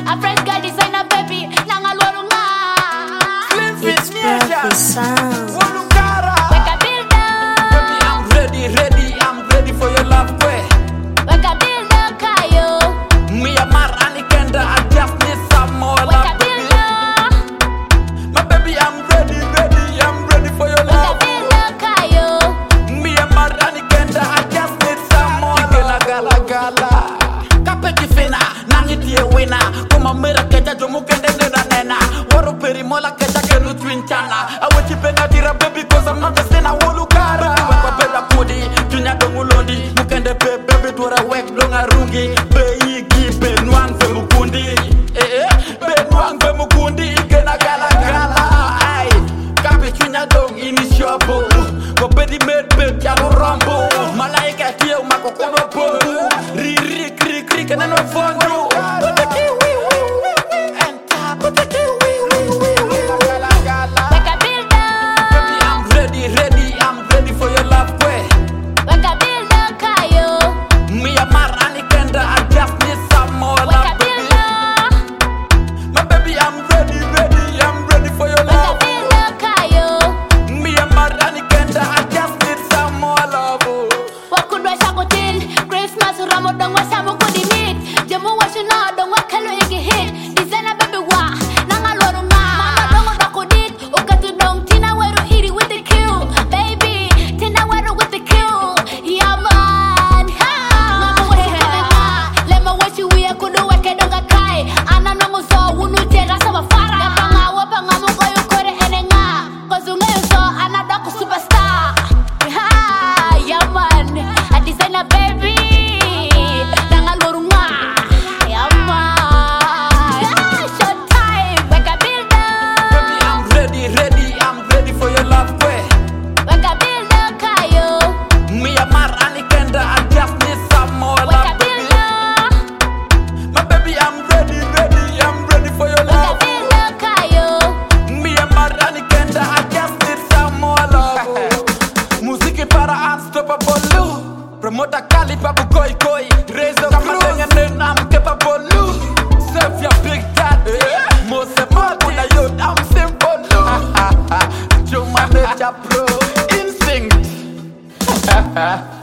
A fresh guy designer baby, nangalwarunga. Slim Fit Nation. Sound. Wolukara. Weka builder. Baby, I'm ready for your love, boy. Weka builder kayo. Me and Marani Kenda, I just need some more Weka love, baby. builder. My baby, I'm ready for your Weka love. builder kayo. Me and Marani Kenda, I just need some more love. Gala gala. Kapeti fina, nangiti e wina. Kuma mera keja jomu kende nena nena. Waro peri mola keja kenu twinchana. Awechi penga tira baby cause I'm not a sinner. Wolukara. Wekwa peda kudi, tunya dongu londi. Mukende pe baby dwara wek donga rungi. Beigi benuang fe mukundi. Benuang fe mukundi. Ikena gala gala. Ay, kapi tunya dong ini shopo. Go pedi med bed jalo rambo. Malaika tiyo mako kono po. Riri kri kri kena no fondo. Weka builder. Baby, I'm ready for your love, boy. Weka builder kayo. Me and Marani Kenda, I just need some more Weka love, baby. builder. My baby, I'm ready for your Weka love. builder kayo. Me and Marani Kenda, I just need some more love. Oh. Wakudwa shakutil Christmas Ramadan wa shamu kudimit Jamu wa shuna don wa kalu igi hit Designer baby wa nangalwaru nga Mama dongo bakudit Ukatu dong tina weru iri with the kill Baby tina weru with the kill Yeah man Mama wa shikame nga Lema wa shiwi kudu weke donga kai Ana nongo so wunu jera sama fara Yapanga wapanga mungo yukore ene nga Kozunga yuso ana doko superstar Yeah man, a designer baby. Nangalurunga. Yeah man. Showtime. Weka builder. Baby, I'm ready for your love, boy. Weka builder kayo. Me and Marani Kenda, I just need some more Weka love, baby. builder. My baby, I'm ready for your Weka love. builder kayo. Me and Marani Kenda, I just need some more love. Musiki para unstoppable. Promoter Kali Babu Koi Koi. Raise the cruz. And I'm capable. Serve your big dad. Most of my good youth, I'm simple. Joe Manager Pro. Instinct.